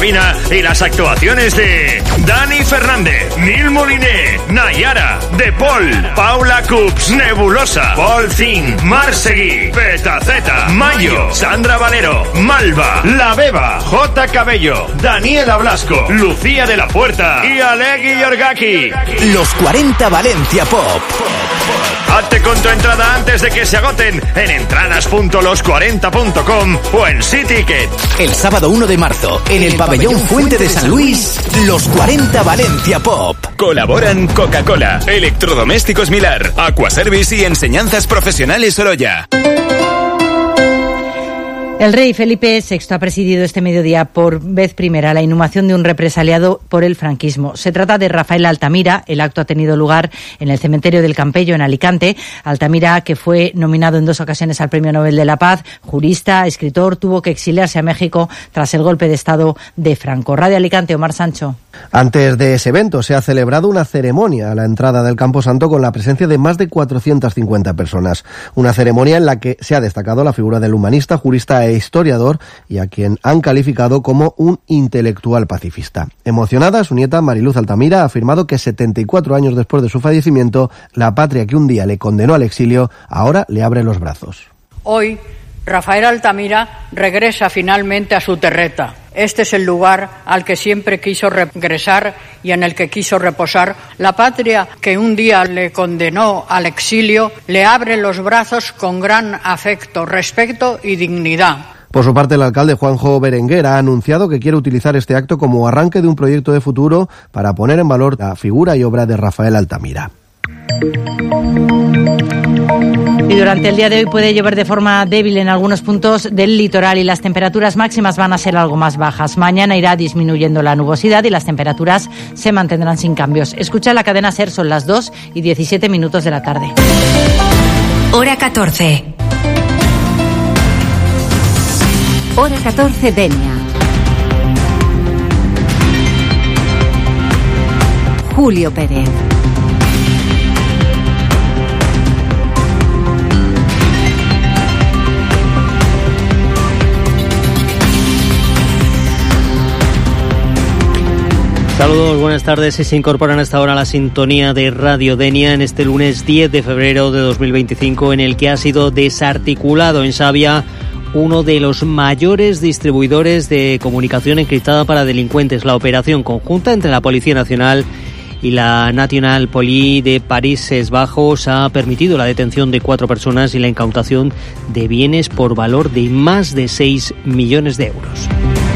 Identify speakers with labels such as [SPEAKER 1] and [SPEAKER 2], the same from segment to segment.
[SPEAKER 1] cabina y las actuaciones de Dani Fernández, Nil Moliné, Nayara, De Paul, Paula Cups, Nebulosa, Paul Zin, Marsegui, Petaceta, Mayo, Sandra Valero, Malva, La Beba, J. Cabello, Daniela Blasco, Lucía de la Puerta y Alegui Yorgaki.
[SPEAKER 2] Los 40 Valencia Pop.
[SPEAKER 1] Hazte con tu entrada antes de que se agoten en entradas.los40.com o en SeaTicket.
[SPEAKER 2] El sábado 1 de marzo, en el pabellón Fuente de San Luis, Los 40 Valencia Pop.
[SPEAKER 3] Colaboran Coca-Cola, Electrodomésticos Milar, Aquaservice y Enseñanzas Profesionales Oroya.
[SPEAKER 4] El rey Felipe VI ha presidido este mediodía por vez primera la inhumación de un represaliado por el franquismo. Se trata de Rafael Altamira. El acto ha tenido lugar en el cementerio del Campello, en Alicante. Altamira, que fue nominado en 2 ocasiones al Premio Nobel de la Paz, jurista, escritor, tuvo que exiliarse a México tras el golpe de Estado de Franco. Radio Alicante, Omar Sancho.
[SPEAKER 5] Antes de ese evento se ha celebrado una ceremonia a la entrada del Camposanto con la presencia de más de 450 personas. Una ceremonia en la que se ha destacado la figura del humanista, jurista e historiador, y a quien han calificado como un intelectual pacifista. Emocionada, su nieta Mariluz Altamira ha afirmado que 74 años después de su fallecimiento, la patria que un día le condenó al exilio ahora le abre los brazos.
[SPEAKER 6] Hoy, Rafael Altamira regresa finalmente a su terreta. Este es el lugar al que siempre quiso regresar y en el que quiso reposar. La patria que un día le condenó al exilio le abre los brazos con gran afecto, respeto y dignidad.
[SPEAKER 5] Por su parte, el alcalde Juanjo Berenguer ha anunciado que quiere utilizar este acto como arranque de un proyecto de futuro para poner en valor la figura y obra de Rafael Altamira.
[SPEAKER 4] Y durante el día de hoy puede llover de forma débil en algunos puntos del litoral y las temperaturas máximas van a ser algo más bajas. Mañana irá disminuyendo la nubosidad y las temperaturas se mantendrán sin cambios. Escucha la cadena SER, son las 2:17 de la tarde.
[SPEAKER 7] Hora 14. Hora 14, Denia. Julio Pérez.
[SPEAKER 8] Saludos, buenas tardes. Se incorporan hasta ahora a la sintonía de Radio Denia en este lunes 10 de febrero de 2025, en el que ha sido desarticulado en Savia uno de los mayores distribuidores de comunicación encriptada para delincuentes. La operación conjunta entre la Policía Nacional y la National Police de Países Bajos ha permitido la detención de 4 personas y la incautación de bienes por valor de más de 6 millones de euros.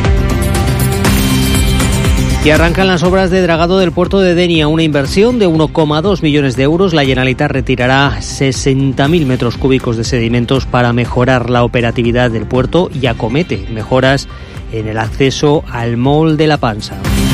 [SPEAKER 8] Y arrancan las obras de dragado del puerto de Denia, una inversión de 1,2 millones de euros. La Generalitat retirará 60.000 metros cúbicos de sedimentos para mejorar la operatividad del puerto y acomete mejoras en el acceso al Mall de la Pansa.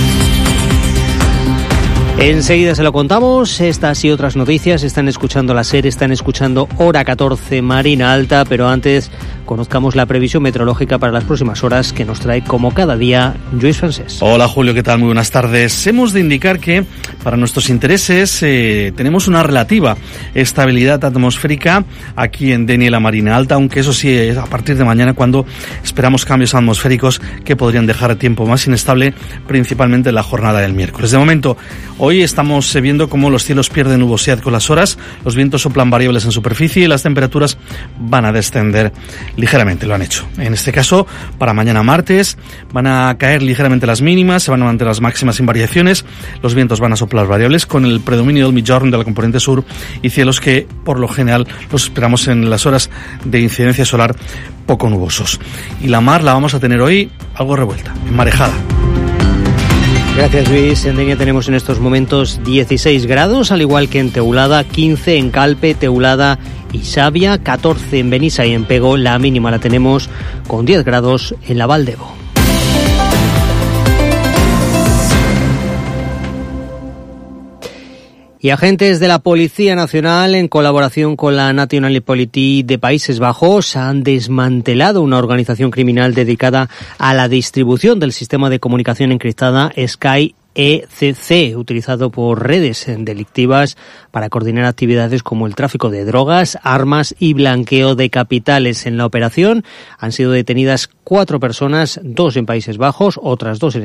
[SPEAKER 8] Enseguida se lo contamos. Estas y otras noticias están escuchando la SER, están escuchando Hora 14 Marina Alta, pero antes conozcamos la previsión meteorológica para las próximas horas que nos trae como cada día Lluís Francés.
[SPEAKER 9] Hola Julio, ¿qué tal? Muy buenas tardes. Hemos de indicar que para nuestros intereses tenemos una relativa estabilidad atmosférica aquí en Denia y la Marina Alta, aunque eso sí, a partir de mañana cuando esperamos cambios atmosféricos que podrían dejar el tiempo más inestable, principalmente en la jornada del miércoles. De momento, hoy estamos viendo cómo los cielos pierden nubosidad con las horas, los vientos soplan variables en superficie y las temperaturas van a descender ligeramente, lo han hecho. En este caso, para mañana martes, van a caer ligeramente las mínimas, se van a mantener las máximas sin variaciones, los vientos van a soplar variables con el predominio del migjorn de la componente sur y cielos que, por lo general, los esperamos en las horas de incidencia solar poco nubosos. Y la mar la vamos a tener hoy algo revuelta, enmarejada.
[SPEAKER 8] Gracias, Luis. En Denia tenemos en estos momentos 16 grados, al igual que en Teulada, 15 en Calpe, Teulada y Savia, 14 en Benissa y en Pego. La mínima la tenemos con 10 grados en la Val d'Ebo. Y agentes de la Policía Nacional, en colaboración con la National Police de Países Bajos, han desmantelado una organización criminal dedicada a la distribución del sistema de comunicación encriptada Sky ECC, utilizado por redes delictivas para coordinar actividades como el tráfico de drogas, armas y blanqueo de capitales. En la operación han sido detenidas 4 personas, 2 en Países Bajos, otras 2 en